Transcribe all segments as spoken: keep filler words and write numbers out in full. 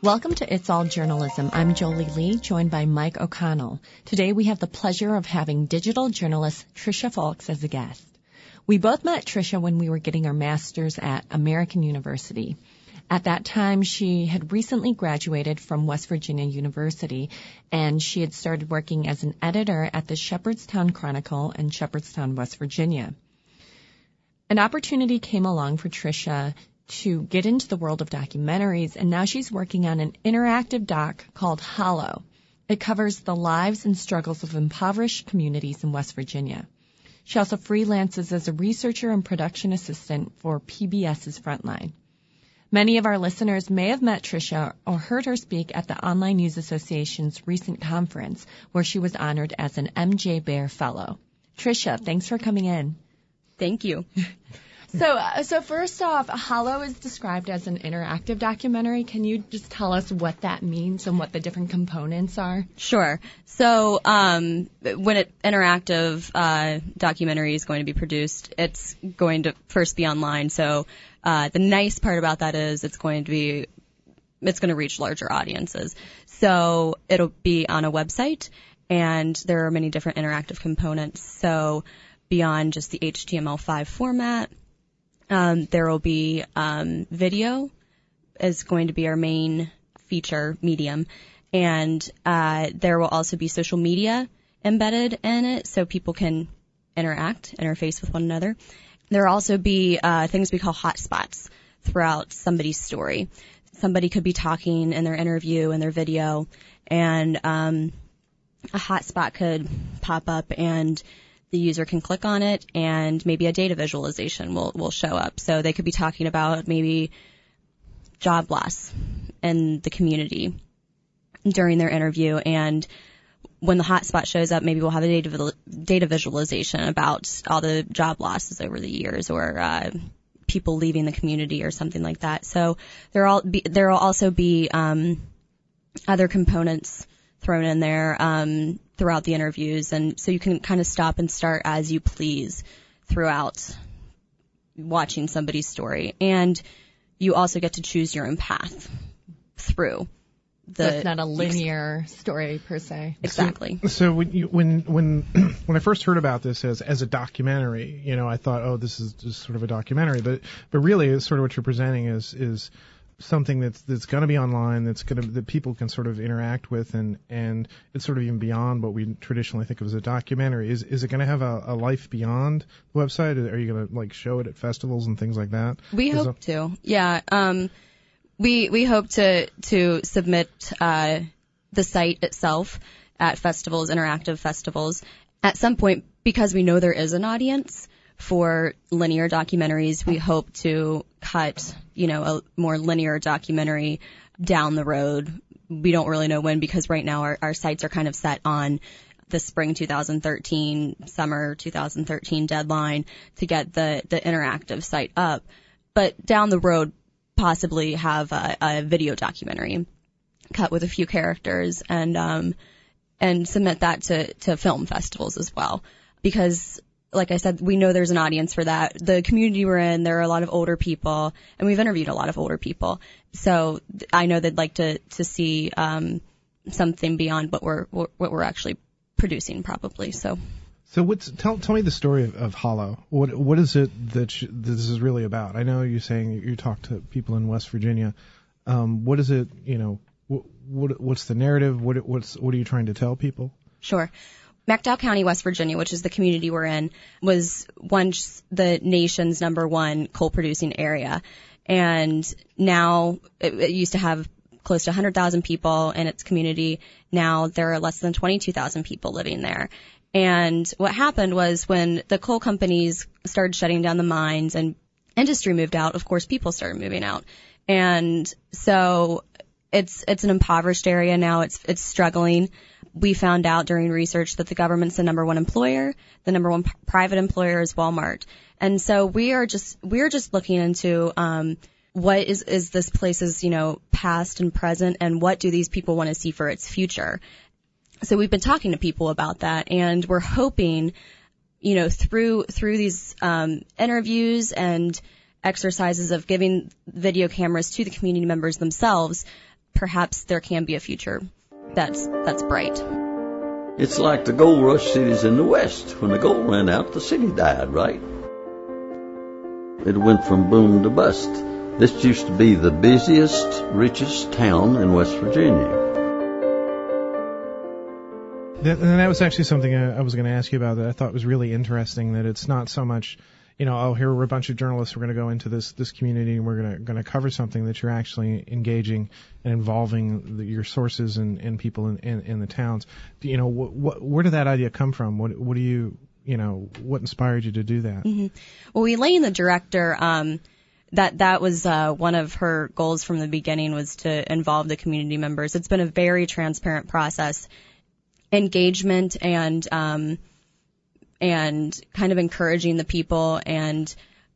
Welcome to It's All Journalism. I'm Jolie Lee, joined by Mike O'Connell. Today we have the pleasure of having digital journalist Tricia Fulks as a guest. We both met Tricia when we were getting our master's at American University. At that time, she had recently graduated from West Virginia University, and she had started working as an editor at the Shepherdstown Chronicle in Shepherdstown, West Virginia. An opportunity came along for Tricia to get into the world of documentaries, and now she's working on an interactive doc called Hollow. It covers the lives and struggles of impoverished communities in West Virginia. She also freelances as a researcher and production assistant for PBS's Frontline. Many of our listeners may have met Tricia or heard her speak at the Online News Association's recent conference, where she was honored as an M J Baer Fellow. Tricia, thanks for coming in. Thank you. So, uh, so first off, Hollow is described as an interactive documentary. Can you just tell us what that means and what the different components are? Sure. So, um, when an interactive uh, documentary is going to be produced, it's going to first be online. So, uh, the nice part about that is it's going to be, it's going to reach larger audiences. So, it'll be on a website, and there are many different interactive components. So, beyond just the H T M L five format, Um, there will be um, video is going to be our main feature medium, and uh, there will also be social media embedded in it, so people can interact, interface with one another. There will also be uh, things we call hotspots throughout somebody's story. Somebody could be talking in their interview, in their video, and um, a hotspot could pop up, and the user can click on it, and maybe a data visualization will, will show up. So they could be talking about maybe job loss in the community during their interview, and when the hotspot shows up, maybe we'll have a data, data visualization about all the job losses over the years, or uh, people leaving the community or something like that. So there all be, there will also be um, other components thrown in there um, throughout the interviews, and so you can kind of stop and start as you please throughout watching somebody's story, and you also get to choose your own path through. The so it's not a linear ex- story per se. Exactly. So, so when you, when when when I first heard about this as as a documentary, you know, I thought, oh, this is just sort of a documentary, but but really, it's sort of what you're presenting is is. something that's that's going to be online, that's going to that people can sort of interact with, and and it's sort of even beyond what we traditionally think of as a documentary. Is is it going to have a, a life beyond the website? Are you going to like show it at festivals and things like that? We hope that- to. Yeah. Um. We we hope to to submit uh the site itself at festivals, interactive festivals, at some point, because we know there is an audience for linear documentaries. We hope to cut, you know, a more linear documentary down the road. We don't really know when, because right now our, our sites are kind of set on the spring two thousand thirteen, summer two thousand thirteen deadline to get the, the interactive site up. But down the road, possibly have a, a video documentary cut with a few characters, and um, and submit that to, to film festivals as well. Because, like I said, we know there's an audience for that. The community we're in, there are a lot of older people, and we've interviewed a lot of older people. So I know they'd like to, to see um, something beyond what we're what we're actually producing, probably. So. So what's tell tell me the story of, of Hollow. What what is it that sh- this is really about? I know you're saying you talk to people in West Virginia. Um, what is it? You know, what, what what's the narrative? What what's what are you trying to tell people? Sure. McDowell County, West Virginia, which is the community we're in, was once the nation's number one coal-producing area. And now it, it used to have close to one hundred thousand people in its community. Now there are less than twenty-two thousand people living there. And what happened was, when the coal companies started shutting down the mines and industry moved out, of course, people started moving out. And so it's it's an impoverished area now. It's it's struggling. We found out during research that the government's the number one employer. The number one p- private employer is Walmart. And so we are just we're just looking into um, what is is this place's, you know, past and present, and what do these people want to see for its future. So we've been talking to people about that, and we're hoping, you know, through through these um, interviews and exercises of giving video cameras to the community members themselves, perhaps there can be a future that's that's bright. It's like the gold rush cities in the West. When the gold ran out, the city died, right? It went from boom to bust. This used to be the busiest, richest town in West Virginia. That, and that was actually something I, I was going to ask you about that I thought was really interesting, that it's not so much, you know, oh, here we're a bunch of journalists, we're going to go into this this community and we're going to going to cover something, that you're actually engaging and involving the, your sources and, and people in, in, in the towns. You know, wh- wh- where did that idea come from? What what do you, you know, what inspired you to do that? Mm-hmm. Well, Elaine, the director, um, that that was uh, one of her goals from the beginning, was to involve the community members. It's been a very transparent process. Engagement and um, and kind of encouraging the people and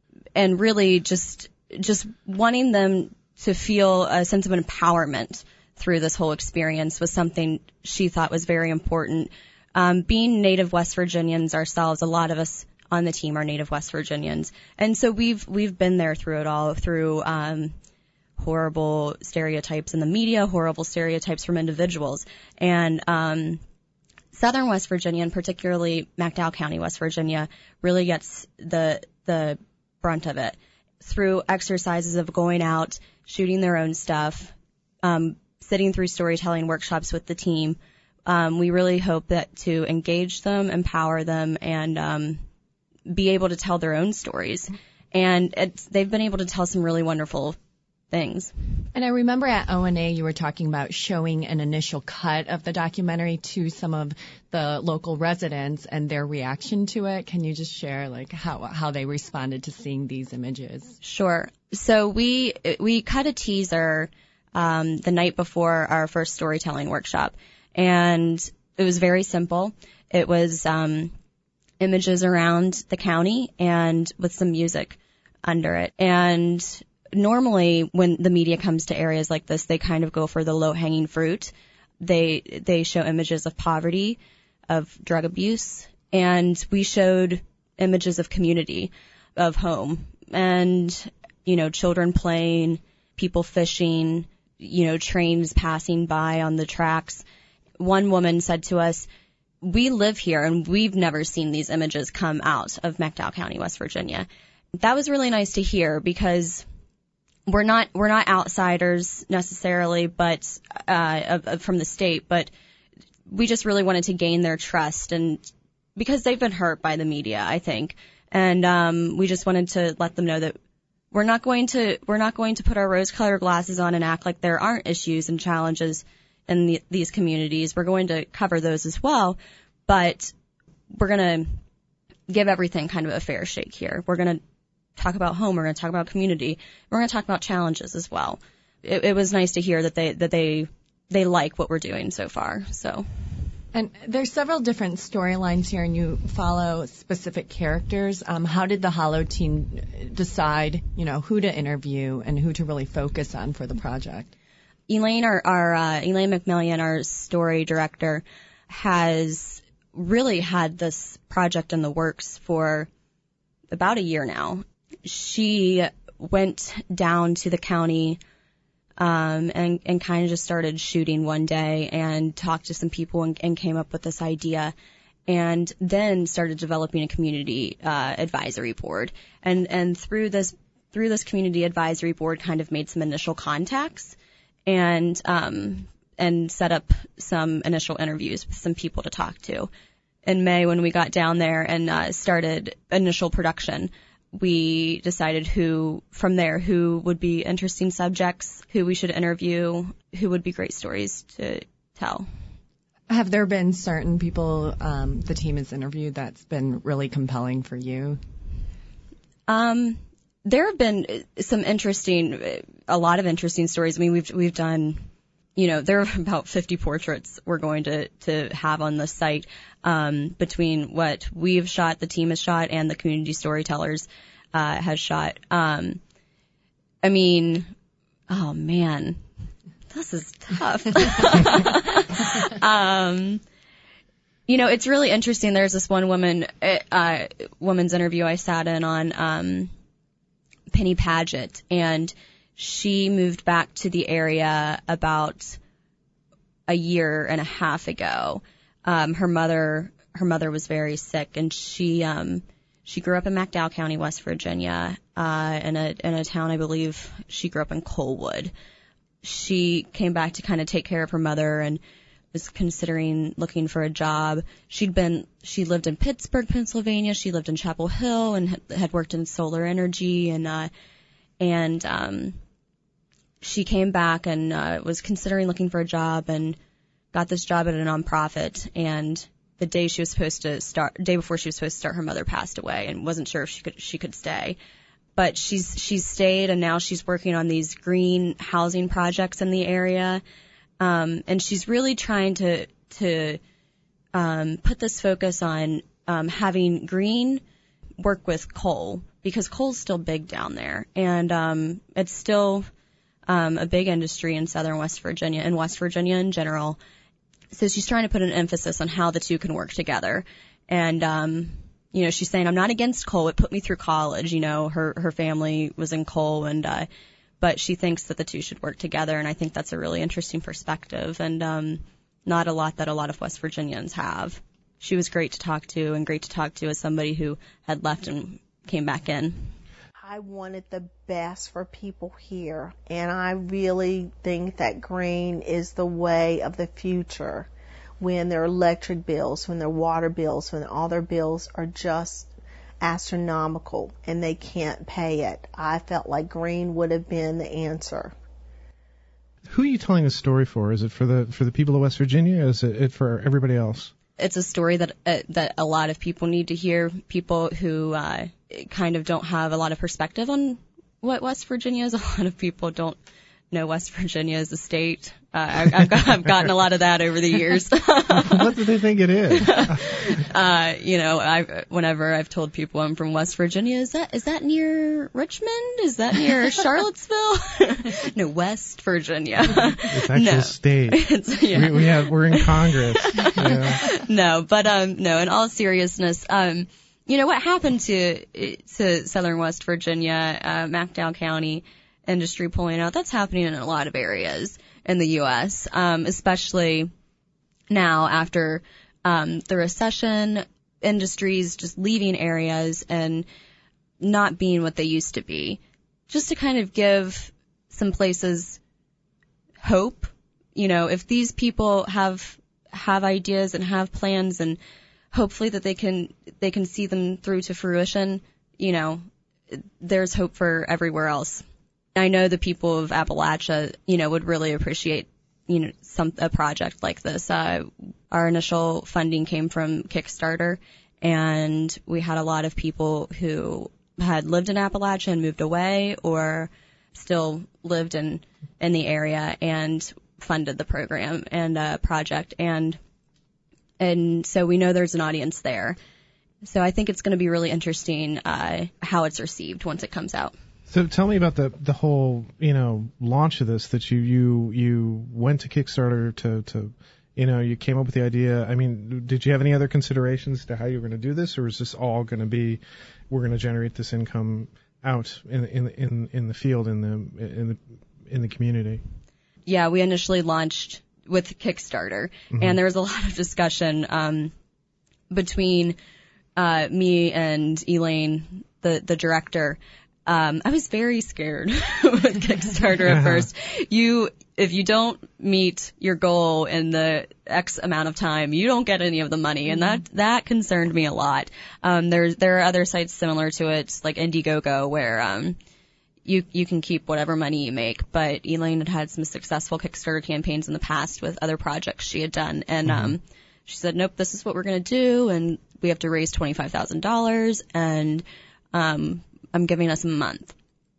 and really just just wanting them to feel a sense of empowerment through this whole experience was something she thought was very important. Um, being native West Virginians ourselves, a lot of us on the team are native West Virginians, and so we've we've been there through it all, through um, horrible stereotypes in the media, horrible stereotypes from individuals, and um, Southern West Virginia, and particularly McDowell County, West Virginia, really gets the the brunt of it through exercises of going out, shooting their own stuff, um, sitting through storytelling workshops with the team. Um, we really hope that to engage them, empower them, and um, be able to tell their own stories. And it's, they've been able to tell some really wonderful things. And I remember at O N A you were talking about showing an initial cut of the documentary to some of the local residents and their reaction to it. Can you just share like how how they responded to seeing these images? Sure. So we we cut a teaser um, the night before our first storytelling workshop, and it was very simple. It was um, images around the county and with some music under it. And normally when the media comes to areas like this, they kind of go for the low-hanging fruit. They they show images of poverty, of drug abuse, and we showed images of community, of home, and, you know, children playing, people fishing, you know, trains passing by on the tracks. One woman said to us, "We live here and we've never seen these images come out of McDowell County, West Virginia." That was really nice to hear, because we're not we're not outsiders necessarily, but uh, of, of, from the state, but we just really wanted to gain their trust, and because they've been hurt by the media, I think, and um, we just wanted to let them know that we're not going to we're not going to put our rose-colored glasses on and act like there aren't issues and challenges in the, these communities. We're going to cover those as well, but we're going to give everything kind of a fair shake here. We're going to talk about home. We're going to talk about community. We're going to talk about challenges as well. It, it was nice to hear that they that they they like what we're doing so far. So, and there's several different storylines here, and you follow specific characters. Um, how did the Hollow team decide, you know, who to interview and who to really focus on for the project? Elaine, our, our uh, Elaine McMillian, our story director, has really had this project in the works for about a year now. She went down to the county um, and, and kind of just started shooting one day and talked to some people and, and came up with this idea, and then started developing a community uh, advisory board. And and through this through this community advisory board, kind of made some initial contacts and um, and set up some initial interviews with some people to talk to. In May, when we got down there and uh, started initial production, we decided who, from there, who would be interesting subjects, who we should interview, who would be great stories to tell. Have there been certain people um, the team has interviewed that's been really compelling for you? Um, there have been some interesting, a lot of interesting stories. I mean, we've we've done, you know, there are about fifty portraits we're going to to have on the site. Um, between what we've shot, the team has shot, and the community storytellers uh, has shot. Um, I mean, oh man, this is tough. um, you know, it's really interesting. There's this one woman, uh, woman's interview I sat in on, um, Penny Paget, and she moved back to the area about a year and a half ago. Um, her mother, her mother was very sick, and she, um, she grew up in McDowell County, West Virginia, uh, in a, in a town, I believe she grew up in Colwood. She came back to kind of take care of her mother and was considering looking for a job. She'd been, she lived in Pittsburgh, Pennsylvania. She lived in Chapel Hill and had, had worked in solar energy, and, uh, and, um, she came back and uh, was considering looking for a job and got this job at a nonprofit. And the day she was supposed to start, day before she was supposed to start, her mother passed away and wasn't sure if she could she could stay. But she's she's stayed, and now she's working on these green housing projects in the area. Um, and she's really trying to to um, put this focus on um, having green work with coal, because coal's still big down there, and um, it's still Um, a big industry in southern West Virginia and West Virginia in general. So she's trying to put an emphasis on how the two can work together. And, um, you know, she's saying, I'm not against coal. It put me through college. You know, her, her family was in coal, and, uh, but she thinks that the two should work together. And I think that's a really interesting perspective, and, um, not a lot that a lot of West Virginians have. She was great to talk to, and great to talk to as somebody who had left and came back in. I wanted the best for people here, and I really think that green is the way of the future when their electric bills, when their water bills, when all their bills are just astronomical and they can't pay it. I felt like green would have been the answer. Who are you telling this story for? Is it for the for the people of West Virginia, or is it for everybody else? It's a story that uh, that a lot of people need to hear, people who uh, kind of don't have a lot of perspective on what West Virginia is. A lot of people don't know West Virginia as a state. Uh, I, I've, got, I've gotten a lot of that over the years. What do they think it is? uh, you know, I whenever I've told people I'm from West Virginia, is that is that near Richmond? Is that near Charlottesville? No, West Virginia. It's actual no. state. It's, yeah. we, we have we're in Congress. Yeah. No, but um, no. In all seriousness, um, you know what happened to to Southern West Virginia, uh, McDowell County industry pulling out? That's happening in a lot of areas in the U S, um, especially now after um, the recession, industries just leaving areas and not being what they used to be. Just to kind of give some places hope, you know, if these people have have ideas and have plans, and hopefully that they can they can see them through to fruition, you know, there's hope for everywhere else. I know the people of Appalachia, you know, would really appreciate, you know, some a project like this. Uh, our initial funding came from Kickstarter, and we had a lot of people who had lived in Appalachia and moved away, or still lived in in the area and funded the program and uh, project, and and so we know there's an audience there. So I think it's going to be really interesting uh, how it's received once it comes out. So tell me about the the whole, you know, launch of this, that you you you went to Kickstarter to to you know, you came up with the idea. I mean, did you have any other considerations to how you were going to do this, or is this all going to be, we're going to generate this income out in in in in the field, in the in the in the community? Yeah, we initially launched with Kickstarter, mm-hmm. and there was a lot of discussion um, between uh, me and Elaine, the the director. Um, I was very scared with Kickstarter at first. You, if you don't meet your goal in the X amount of time, you don't get any of the money, and that that concerned me a lot. Um, there's there are other sites similar to it, like Indiegogo, where um, you you can keep whatever money you make. But Elaine had had some successful Kickstarter campaigns in the past with other projects she had done, and mm-hmm. um, she said, "Nope, this is what we're going to do, and we have to raise twenty-five thousand dollars, and um." I'm giving us a month."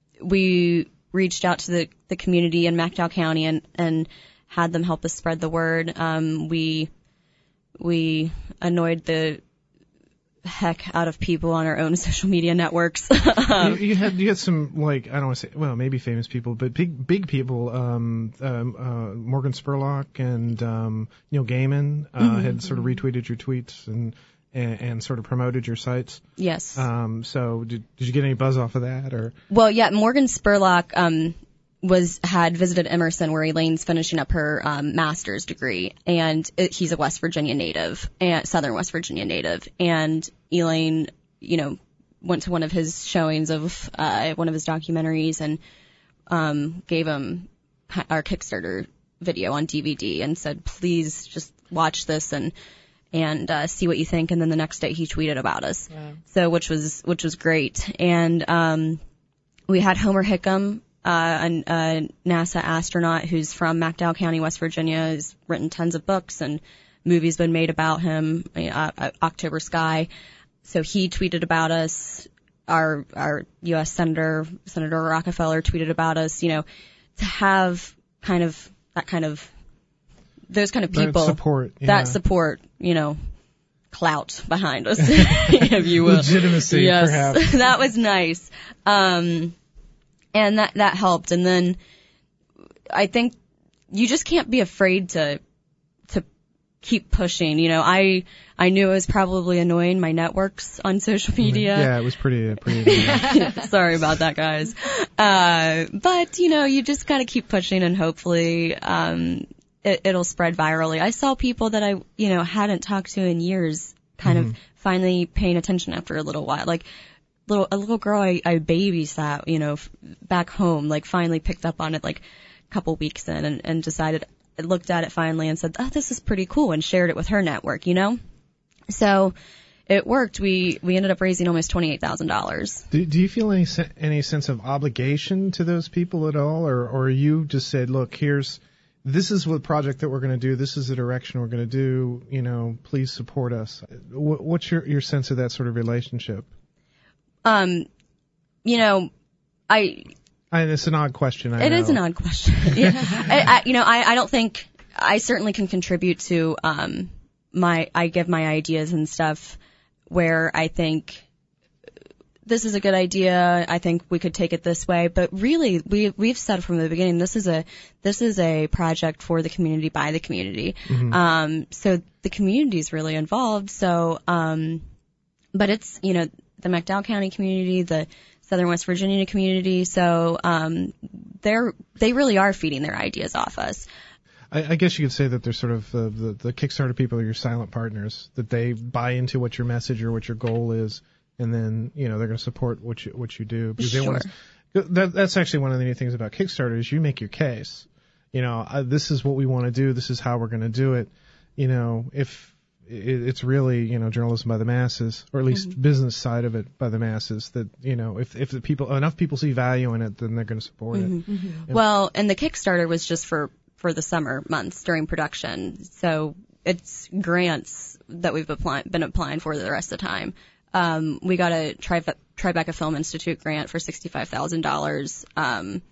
We reached out to the, the community in McDowell County and, and had them help us spread the word. Um, we we annoyed the heck out of people on our own social media networks. um, you, you had you had some, like, I don't want to say, well, maybe famous people, but big big people. Um, um, uh, Morgan Spurlock and um, Neil Gaiman uh, mm-hmm. had sort of retweeted your tweets and. And, and sort of promoted your sites. Yes. Um, so did, did you get any buzz off of that, or? Well, yeah, Morgan Spurlock, um, was had visited Emerson, where Elaine's finishing up her um, master's degree, and it, he's a West Virginia native, and Southern West Virginia native, and Elaine, you know, went to one of his showings of uh, one of his documentaries and um, gave him our Kickstarter video on D V D and said, please just watch this and and uh, see what you think. And then the next day he tweeted about us, yeah. so which was which was great. And um, we had Homer Hickam, uh, a, a NASA astronaut who's from McDowell County, West Virginia. He's written tons of books and movies been made about him. Uh, October Sky. So he tweeted about us. Our our U S Senator Senator Rockefeller tweeted about us. You know, to have kind of that kind of those kind of people that support, yeah. that support, you know, clout behind us, if you will, legitimacy, yes. perhaps. That was nice, um, and that that helped. And then I think you just can't be afraid to to keep pushing. You know, I I knew it was probably annoying, my networks on social media. Yeah, it was pretty pretty annoying. Sorry about that, guys. Uh, but you know, you just gotta keep pushing, and hopefully, um, it, it'll spread virally. I saw people that I, you know, hadn't talked to in years kind mm-hmm. of finally paying attention after a little while. Like, little, a little girl I, I babysat, you know, f- back home, like finally picked up on it like a couple weeks in and, and decided, looked at it finally and said, oh, this is pretty cool, and shared it with her network, you know? So it worked. We, we ended up raising almost twenty-eight thousand dollars. Do, do you feel any, any sense of obligation to those people at all? Or, or you just said, look, here's, this is what project that we're going to do. This is the direction we're going to do. You know, please support us. What's your, your sense of that sort of relationship? Um, you know, I, I it's an odd question. I it know. is an odd question. yeah. I, I, you know, I, I don't think I certainly can contribute to, um, my, I give my ideas and stuff where I think this is a good idea. I think we could take it this way. But really, we, we've said from the beginning, this is a, this is a project for the community by the community. Mm-hmm. Um, so the community is really involved. So, um, but it's, you know, the McDowell County community, the Southern West Virginia community. So, um, they're, they really are feeding their ideas off us. I, I guess you could say that they're sort of the, the, the Kickstarter people are your silent partners, that they buy into what your message or what your goal is. And then, you know, they're going to support what you, what you do. Because sure. they want to, that, that's actually one of the neat things about Kickstarter is you make your case. You know, uh, this is what we want to do. This is how we're going to do it. You know, if it, it's really, you know, journalism by the masses, or at least mm-hmm. business side of it by the masses, that, you know, if, if the people, enough people see value in it, then they're going to support mm-hmm. it. Mm-hmm. And well, and the Kickstarter was just for, for the summer months during production. So it's grants that we've apply, been applying for the rest of the time. Um, we got a Tri- Tribeca Film Institute grant for sixty-five thousand dollars. Um,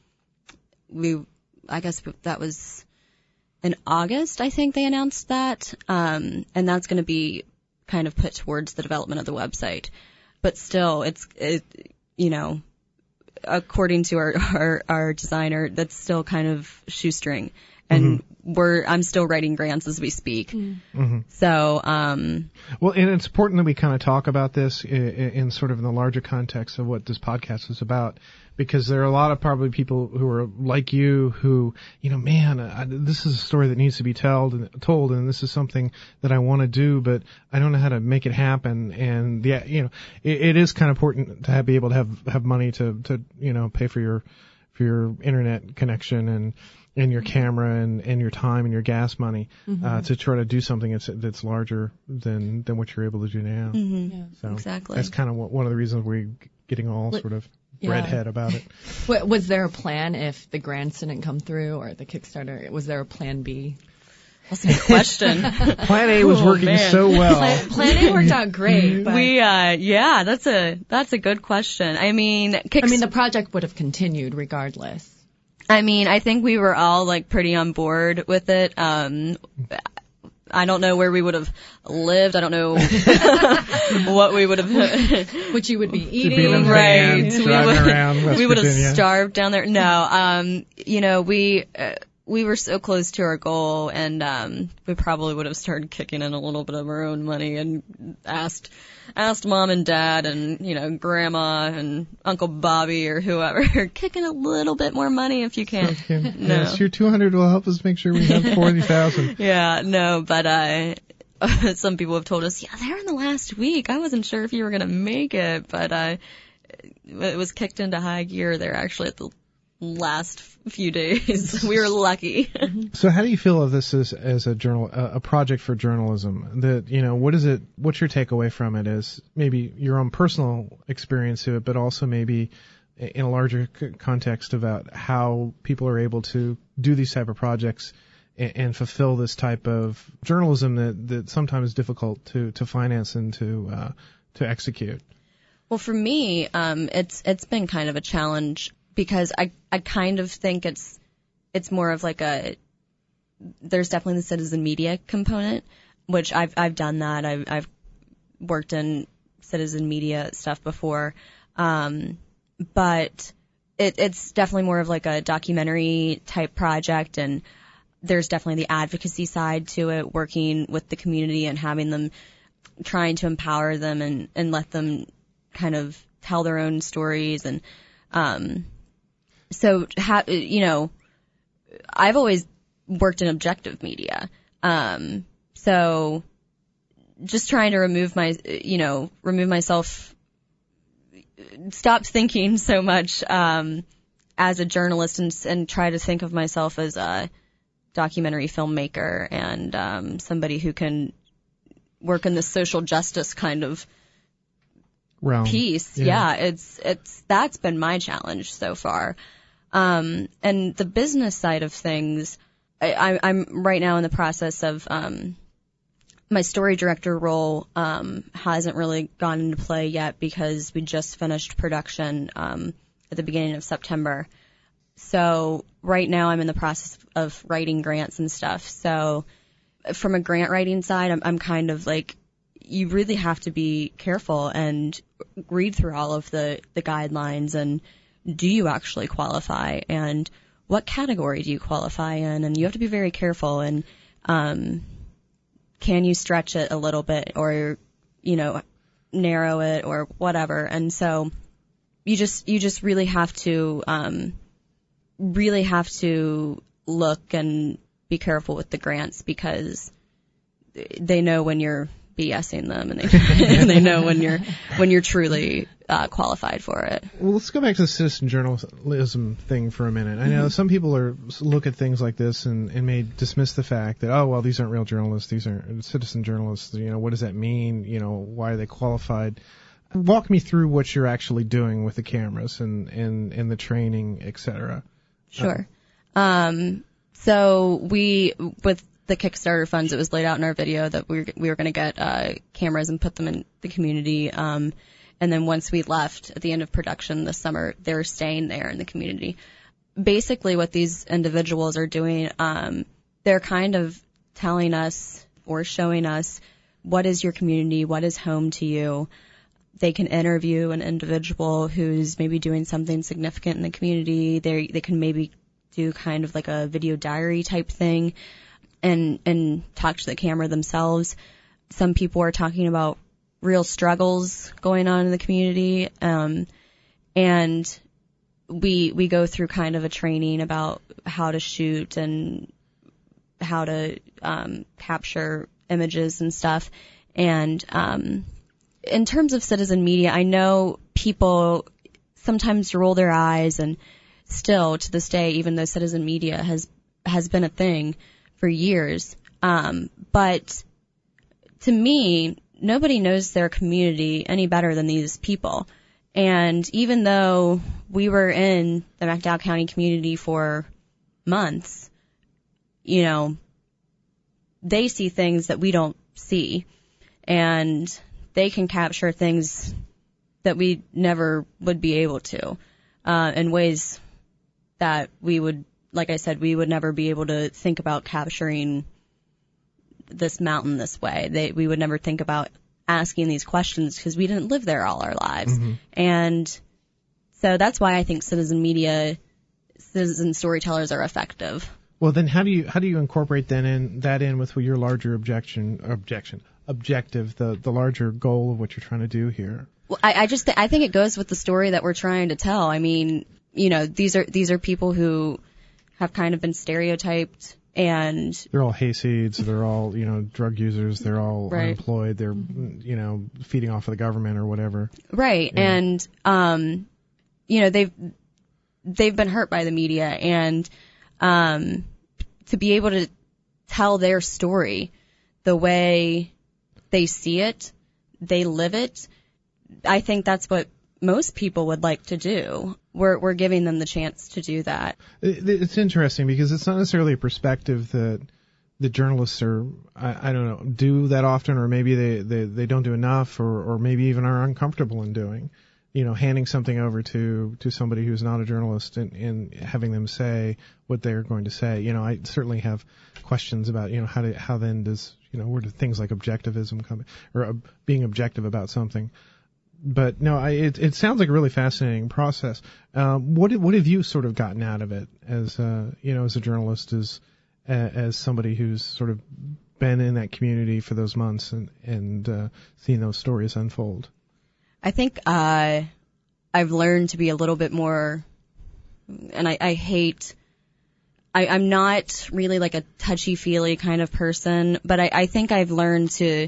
we, I guess that was in August, I think they announced that. Um, and that's going to be kind of put towards the development of the website. But still, it's, it, you know, according to our, our, our designer, that's still kind of shoestring. And mm-hmm. we're, I'm still writing grants as we speak. Mm-hmm. So, um. Well, and it's important that we kind of talk about this in, in sort of in the larger context of what this podcast is about, because there are a lot of probably people who are like you who, you know, man, I, this is a story that needs to be told and told, and this is something that I want to do, but I don't know how to make it happen. And yeah, you know, it, it is kind of important to have, be able to have, have money to, to, you know, pay for your, for your internet connection and, and your camera and, and your time and your gas money, mm-hmm. uh, to try to do something that's, that's larger than, than what you're able to do now. Mm-hmm. Yeah, so exactly. That's kind of what, one of the reasons we're getting all sort of yeah. redhead about it. Was there a plan if the grants didn't come through or the Kickstarter? Was there a plan B? That's a good question. Plan A was oh, working man. so well. Plan, plan A worked out great. But we, uh, yeah, that's a, that's a good question. I mean, Kickstarter. I mean, the project would have continued regardless. I mean, I think we were all like pretty on board with it. Um, I don't know where we would have lived. I don't know what we would have, what you would be eating. Be right. Van, we would, around West we would have Virginia. starved down there. No, um, you know, we, uh, we were so close to our goal, and um, we probably would have started kicking in a little bit of our own money and asked asked mom and dad and, you know, grandma and Uncle Bobby or whoever, kick in a little bit more money if you can. Okay. No. Yes, your two hundred will help us make sure we have forty thousand. Yeah, no, but uh, some people have told us, yeah, they're in the last week. I wasn't sure if you were going to make it, but uh, it was kicked into high gear there actually at the last few days. We were lucky. So how do you feel of this as, as a journal, a, a project for journalism? That, you know, what is it, what's your takeaway from it as maybe your own personal experience to it, but also maybe in a larger c- context about how people are able to do these type of projects and, and fulfill this type of journalism that, that sometimes is difficult to, to finance and to, uh, to execute? Well, for me, um, it's, it's been kind of a challenge because I, I kind of think it's, it's more of like a, there's definitely the citizen media component, which I've, I've done that. I've, I've worked in citizen media stuff before. Um, but it, it's definitely more of like a documentary type project, and there's definitely the advocacy side to it, working with the community and having them, trying to empower them and, and let them kind of tell their own stories. And, um, so, ha- you know, I've always worked in objective media. Um, so just trying to remove my, you know, remove myself, stop thinking so much, um, as a journalist and, and try to think of myself as a documentary filmmaker and, um, somebody who can work in the social justice kind of Realm. piece. Yeah. yeah, it's, it's, that's been my challenge so far. Um, and the business side of things, I, I, I'm right now in the process of, um, my story director role, um, hasn't really gone into play yet because we just finished production, um, at the beginning of September. So right now I'm in the process of writing grants and stuff. So from a grant writing side, I'm, I'm kind of like, you really have to be careful and read through all of the, the guidelines and do you actually qualify and what category do you qualify in? And you have to be very careful and, um, can you stretch it a little bit or, you know, narrow it or whatever. And so you just, you just really have to, um, really have to look and be careful with the grants because they know when you're BSing them and they, and they know when you're, when you're truly, uh, qualified for it. Well, let's go back to the citizen journalism thing for a minute. I know mm-hmm. some people are look at things like this and, and may dismiss the fact that, oh, well, these aren't real journalists. These are citizen journalists. You know, what does that mean? You know, why are they qualified? Walk me through what you're actually doing with the cameras and, and, and the training, et cetera. Sure. Um, so we, with the Kickstarter funds, it was laid out in our video that we were, we were going to get, uh, cameras and put them in the community. Um, and then once we left at the end of production this summer, they're staying there in the community. Basically what these individuals are doing, um, they're kind of telling us or showing us what is your community, what is home to you. They can interview an individual who's maybe doing something significant in the community. They they can maybe do kind of like a video diary type thing and and talk to the camera themselves. Some people are talking about real struggles going on in the community. Um, and we we go through kind of a training about how to shoot and how to um, capture images and stuff. And um in terms of citizen media, I know people sometimes roll their eyes and still to this day, even though citizen media has, has been a thing for years. Um, but to me, nobody knows their community any better than these people. And even though we were in the McDowell County community for months, you know, they see things that we don't see. And they can capture things that we never would be able to, uh, in ways that we would, like I said, we would never be able to think about capturing this mountain this way. They, we would never think about asking these questions because we didn't live there all our lives. Mm-hmm. And so that's why I think citizen media, citizen storytellers are effective. Well, then how do you how do you incorporate then in that in with your larger objection objection objective, the the larger goal of what you're trying to do here? Well, I, I just th- I think it goes with the story that we're trying to tell. I mean, you know, these are these are people who have kind of been stereotyped, and they're all hayseeds, they're all, you know, drug users, they're all right. unemployed, they're, you know, feeding off of the government or whatever. Right, yeah. and um, you know, they've they've been hurt by the media, and um, to be able to tell their story the way they see it, they live it. I think that's what most people would like to do. We're we're giving them the chance to do that. It, it's interesting because it's not necessarily a perspective that the journalists are, I, I don't know, do that often, or maybe they, they, they don't do enough, or, or maybe even are uncomfortable in doing. You know, handing something over to, to somebody who's not a journalist and, and having them say what they're going to say. You know, I certainly have questions about, you know, how do, how then does, you know, where do things like objectivism come, or uh, being objective about something. But no, I, it, it sounds like a really fascinating process. Um, what what have you sort of gotten out of it as uh, you know, as a journalist, as uh, as somebody who's sort of been in that community for those months and and uh, seen those stories unfold? I think uh, I've learned to be a little bit more, and I, I hate. I, I'm not really like a touchy-feely kind of person, but I, I think I've learned to.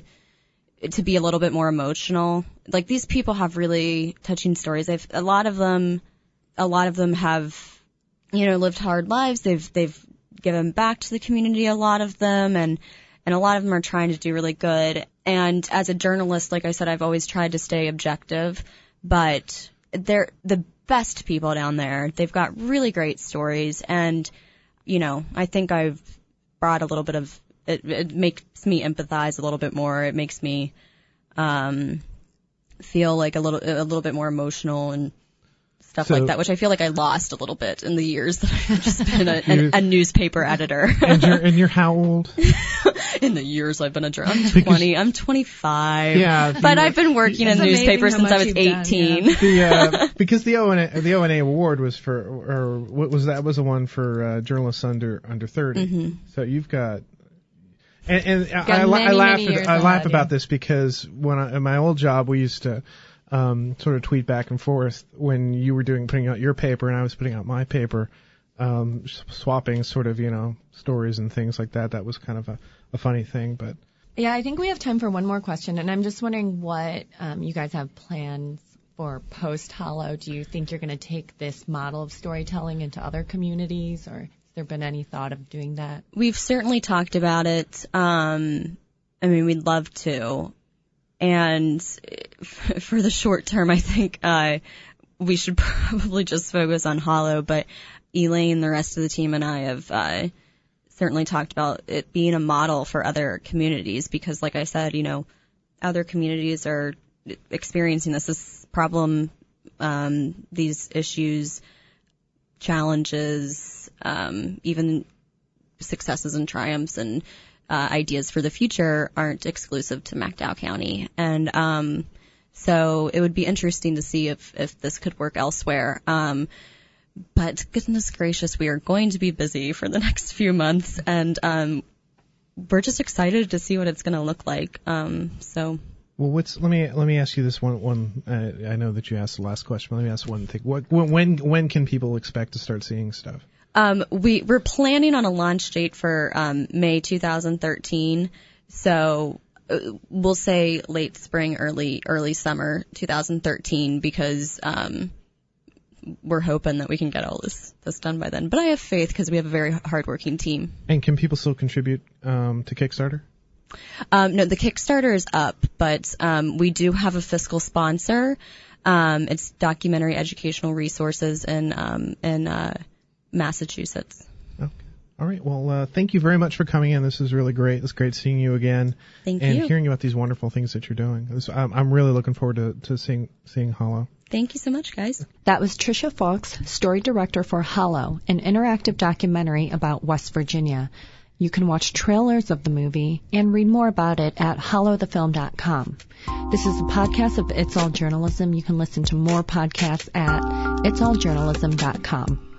to be a little bit more emotional. Like, these people have really touching stories. They've, a lot of them, a lot of them have, you know, lived hard lives. They've, they've given back to the community, a lot of them, and, and a lot of them are trying to do really good. And as a journalist, like I said, I've always tried to stay objective, but they're the best people down there. They've got really great stories, and, you know, I think I've brought a little bit of It, it makes me empathize a little bit more. It makes me um, feel like a little a little bit more emotional and stuff so, like that, which I feel like I lost a little bit in the years that I've just been a, a, a newspaper editor. And you're, and you're how old? In the years I've been a journalist, I'm twenty. I'm twenty-five. Yeah, but I've been working in newspapers since I was eighteen. Done, yeah. the, uh, because the O N A, the O N A award was for, or what was that? Was the one for uh, journalists under under thirty. Mm-hmm. So you've got. And, and I, many, I laugh. many I laugh ahead, about yeah. this because when I, in my old job, we used to um, sort of tweet back and forth when you were doing putting out your paper and I was putting out my paper, um, swapping sort of, you know, stories and things like that. That was kind of a, a funny thing, but. Yeah, I think we have time for one more question, and I'm just wondering what um, you guys have plans for post-Hollow. Do you think you're going to take this model of storytelling into other communities, or? There been any thought of doing that? We've certainly talked about it. Um, I mean, we'd love to. And for the short term, I think uh, we should probably just focus on Hollow. But Elaine, the rest of the team, and I have uh, certainly talked about it being a model for other communities because, like I said, you know, other communities are experiencing this, this problem, um, these issues, challenges, um, even successes and triumphs and uh, ideas for the future aren't exclusive to McDowell County. And um, so it would be interesting to see if, if this could work elsewhere. Um, but goodness gracious, we are going to be busy for the next few months, and um, we're just excited to see what it's going to look like. Um, so. Well, what's let me let me ask you this one. One uh, I know that you asked the last question, but let me ask one thing. What when when can people expect to start seeing stuff? Um, we we're planning on a launch date for um, May two thousand thirteen. So uh, we'll say late spring, early early summer two thousand thirteen, because um, we're hoping that we can get all this this done by then. But I have faith because we have a very hardworking team. And can people still contribute um, to Kickstarter? Um, no, the Kickstarter is up, but um, we do have a fiscal sponsor. Um, it's Documentary Educational Resources in um, in uh, Massachusetts. Okay. All right. Well, uh, thank you very much for coming in. This is really great. It's great seeing you again. Thank and you. And hearing about these wonderful things that you're doing. This, I'm, I'm really looking forward to, to seeing seeing Hollow. Thank you so much, guys. That was Tricia Foulkes, story director for Hollow, an interactive documentary about West Virginia. You can watch trailers of the movie and read more about it at hollow the film dot com. This is a podcast of It's All Journalism. You can listen to more podcasts at its all journalism dot com.